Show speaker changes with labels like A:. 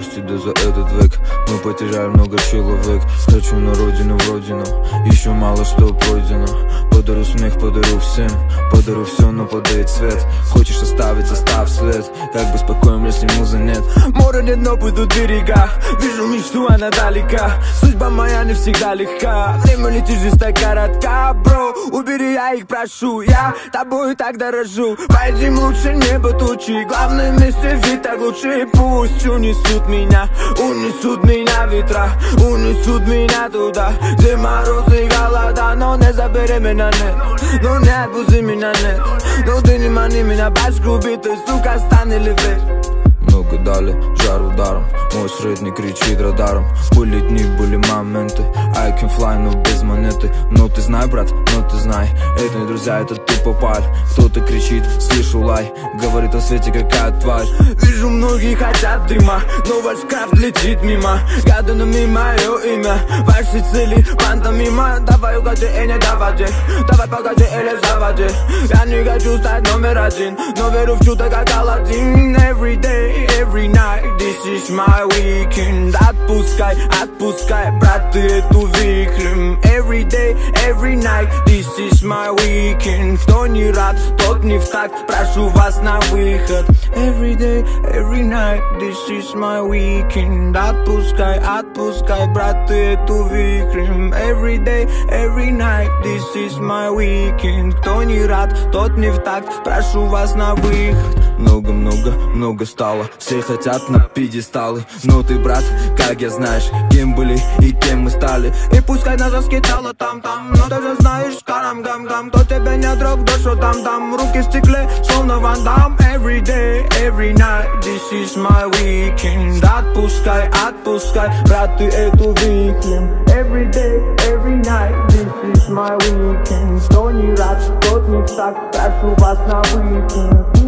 A: прости, да за этот век мы потеряли много человек. Хочу на родину, в родину, еще мало что пройдено. Подарю смех, подарю всем, подарю все, но подай цвет. Хочешь оставить, оставь след, как бы спокоен, если музы нет. Море нет, но пойдут берега, вижу мечту, она далека. Судьба моя не всегда легка, время летит, жизнь так коротка. Бро, убери, я их прошу, я тобой так дорожу. Пойдем лучше небо тучи, главное вместе ведь так лучше. Пусть унесут меня ветра, унесут меня туда, где морозы и голода. Но не забери меня, нет, ну не отпусти меня, нет. Ну ты не мани меня, башку убитой, сука, стань или верь. Много дали, жар ударом, мой средний кричит радаром. Были дни, были моменты, I can fly, но без монеты. Но ты знай, брат, но ты знай, это не друзья, это ты попаль. Кто-то кричит, слышу лай, говорит о свете какая тварь. Вижу, многие хотят дыма, но ваш крафт летит мимо. Гаданами мое имя, ваши цели пантомима. Давай угоди и не давайте, давай погоди или заводи. Я не хочу стать номер один, но верю в чудо как Аладдин. Every day, every night, this is my weekend. Отпускай, отпускай, брат, ты эту вихрем. Every day, every night, this is my weekend. Кто не рад, тот не в такт, прошу вас на выход. Every day, every night, this is my weekend. Отпускай, отпускай, брат, ты эту вихрем. Every day, every night, this is my weekend. Кто не рад, тот не в такт, прошу вас на выход. Много стало, все хотят на пьедесталы. Но ты, брат, как я знаешь, кем были и кем мы стали. И пускай нас раскидало там-там, но ты же знаешь, карам-гам-гам. Кто тебе не друг, да что там-там. Руки в стекле, словно Ван Дам. Every day, every night, this is my weekend. Отпускай, отпускай, брат, ты эту вихрем. Every day, every night, this is my weekend. Кто не рад, тот не так, прошу вас на weekend.